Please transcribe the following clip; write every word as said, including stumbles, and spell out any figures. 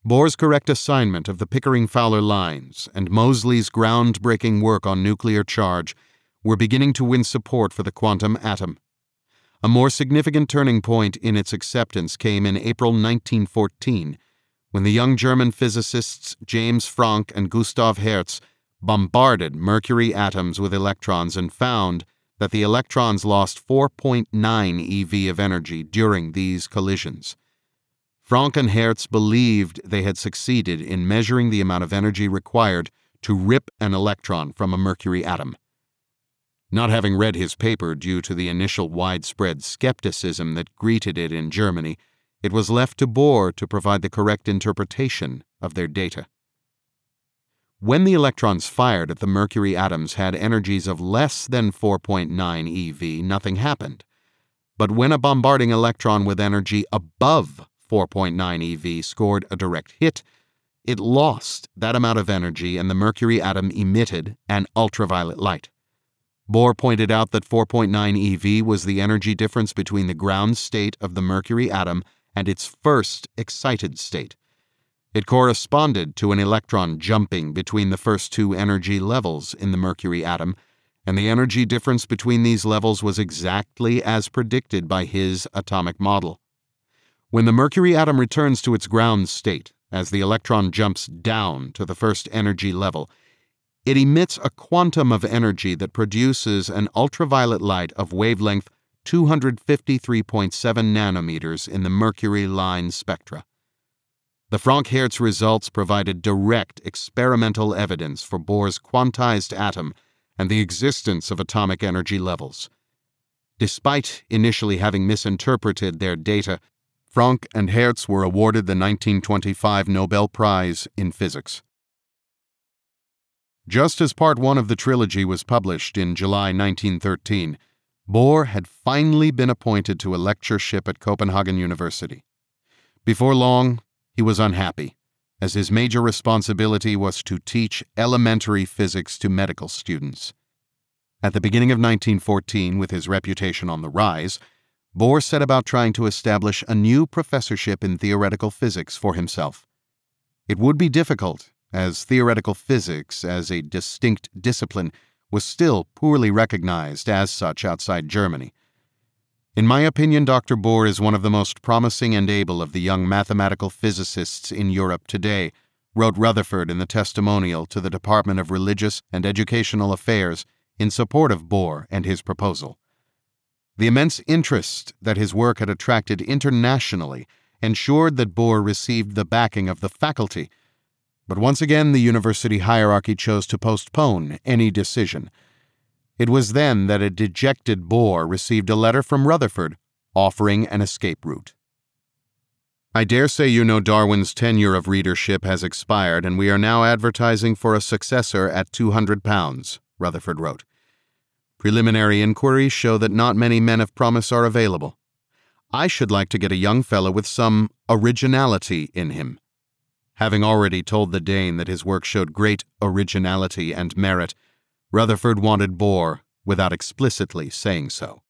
Bohr's correct assignment of the Pickering-Fowler lines and Moseley's groundbreaking work on nuclear charge were beginning to win support for the quantum atom. A more significant turning point in its acceptance came in April nineteen fourteen, when the young German physicists James Franck and Gustav Hertz bombarded mercury atoms with electrons and found that the electrons lost four point nine E V of energy during these collisions. Franck and Hertz believed they had succeeded in measuring the amount of energy required to rip an electron from a mercury atom. Not having read his paper due to the initial widespread skepticism that greeted it in Germany, it was left to Bohr to provide the correct interpretation of their data. When the electrons fired at the mercury atoms had energies of less than four point nine E V, nothing happened. But when a bombarding electron with energy above four point nine E V scored a direct hit, it lost that amount of energy and the mercury atom emitted an ultraviolet light. Bohr pointed out that four point nine E V was the energy difference between the ground state of the mercury atom and its first excited state. It corresponded to an electron jumping between the first two energy levels in the mercury atom, and the energy difference between these levels was exactly as predicted by his atomic model. When the mercury atom returns to its ground state, as the electron jumps down to the first energy level, it emits a quantum of energy that produces an ultraviolet light of wavelength two hundred fifty-three point seven nanometers in the mercury line spectra. The Franck-Hertz results provided direct experimental evidence for Bohr's quantized atom and the existence of atomic energy levels. Despite initially having misinterpreted their data, Franck and Hertz were awarded the nineteen twenty-five Nobel Prize in Physics. Just as part one of the trilogy was published in July nineteen thirteen, Bohr had finally been appointed to a lectureship at Copenhagen University. Before long, he was unhappy, as his major responsibility was to teach elementary physics to medical students. At the beginning of nineteen fourteen, with his reputation on the rise, Bohr set about trying to establish a new professorship in theoretical physics for himself. It would be difficult, as theoretical physics as a distinct discipline was still poorly recognized as such outside Germany. In my opinion, Doctor Bohr is one of the most promising and able of the young mathematical physicists in Europe today, wrote Rutherford in the testimonial to the Department of Religious and Educational Affairs in support of Bohr and his proposal. The immense interest that his work had attracted internationally ensured that Bohr received the backing of the faculty, but once again the university hierarchy chose to postpone any decision. It was then that a dejected Bohr received a letter from Rutherford offering an escape route. I dare say you know Darwin's tenure of readership has expired, and we are now advertising for a successor at two hundred pounds, Rutherford wrote. Preliminary inquiries show that not many men of promise are available. I should like to get a young fellow with some originality in him. Having already told the Dane that his work showed great originality and merit, Rutherford wanted Bohr without explicitly saying so.